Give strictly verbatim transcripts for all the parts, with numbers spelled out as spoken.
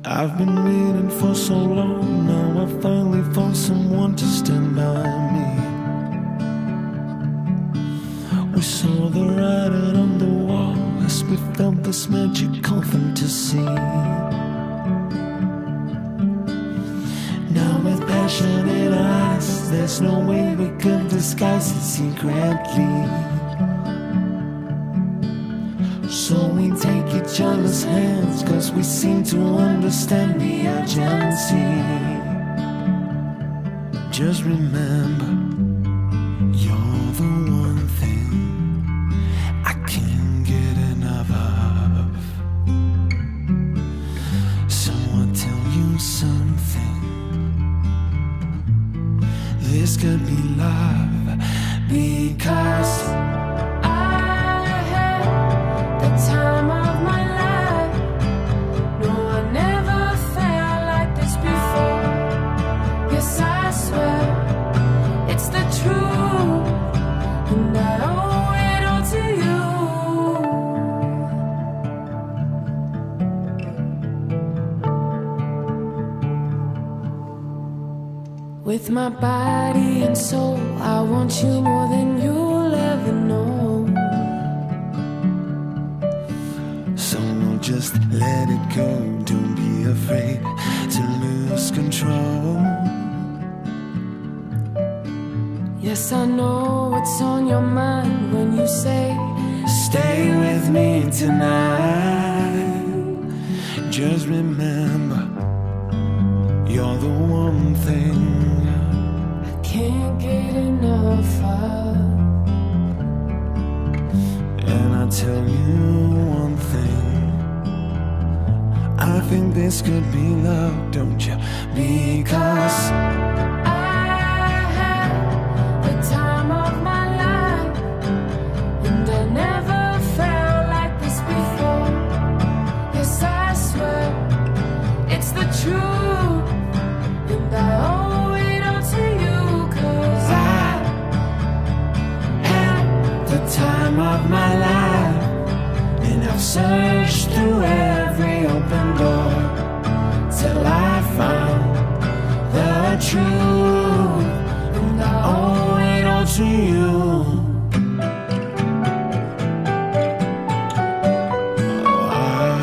I've been waiting for so long, now I finally found someone to stand by me. We saw the writing on the wall as we felt this magical fantasy. Now with passion in our eyes, there's no way we could disguise it secretly. So we take each other's hands, cause we seem to understand the urgency. Just remember, you're the one thing I can't get enough of. So I'll tell you something, this could be love, because time of my life. No, I never felt like this before. Yes, I swear it's the truth, and I owe it all to you. With my body and soul, I want you more than you'll ever know. Just let it go, don't be afraid to lose control. Yes, I know what's on your mind when you say, stay with me tonight. Just remember, you're the one thing I can't get enough of. And I tell you one thing, I think this could be love, don't you? Because I had the time of my life, and I never felt like this before. Yes, I swear it's the truth, and I owe it all to you. Cause I had the time of my life, and I've searched through every open door till I found the truth, and I owe it all to you. Oh, I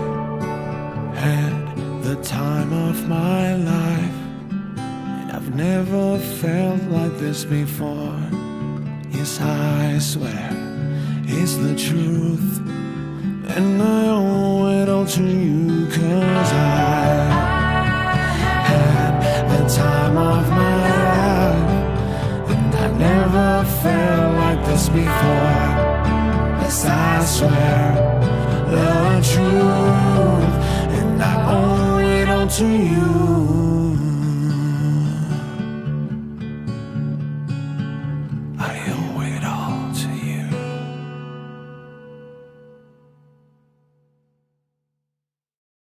had the time of my life, and I've never felt like this before. Yes, I swear it's the truth, and I owe it all to you. Cause I had the time of my life, and I never felt like this before. Yes, I swear the truth, and I owe it all to you.